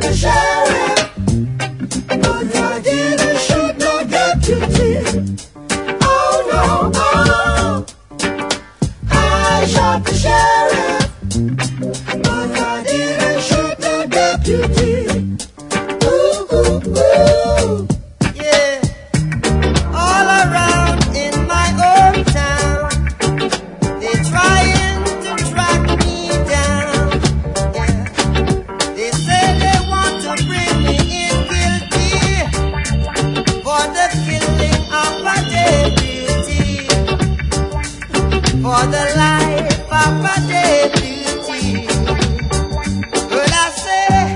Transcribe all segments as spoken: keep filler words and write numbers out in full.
the sheriff, but I didn't shoot no deputy. Oh no, oh, I shot the sheriff, but I didn't shoot no deputy. Ooh, ooh, ooh. Yeah, all around in my own town, they trying to track me down. Yeah, they say they want to bring me in guilty for the killing of a deputy, for the life of a deputy. But I say,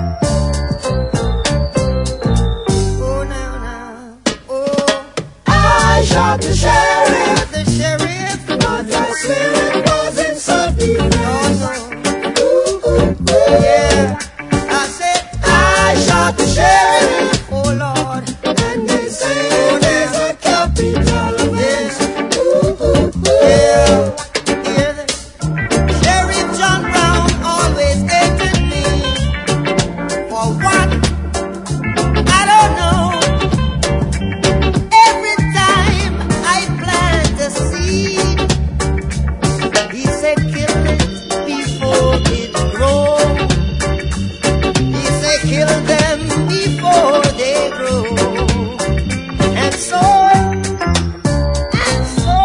oh now, now, oh, I shot the sheriff, the sheriff, but I swear it wasn't self-defense. oh Ooh, ooh, ooh. no, yeah, I said, I shot the sheriff, oh Lord, and they say there's a capital offense. Ooh, ooh, ooh. yeah, hear the Sheriff John Brown always hated me. For what? I don't know. Every time I plant a seed, he said kill it before it grows. He said kill them before they grow. And so, and so,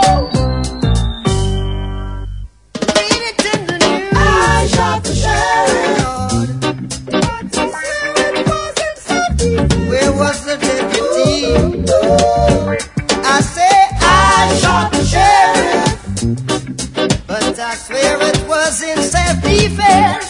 read it in the news. I shot the sheriff, Lord, but I swear it wasn't self-defense. where was the deputy? Ooh, I say I shot the sheriff, but I swear it was in self-defense.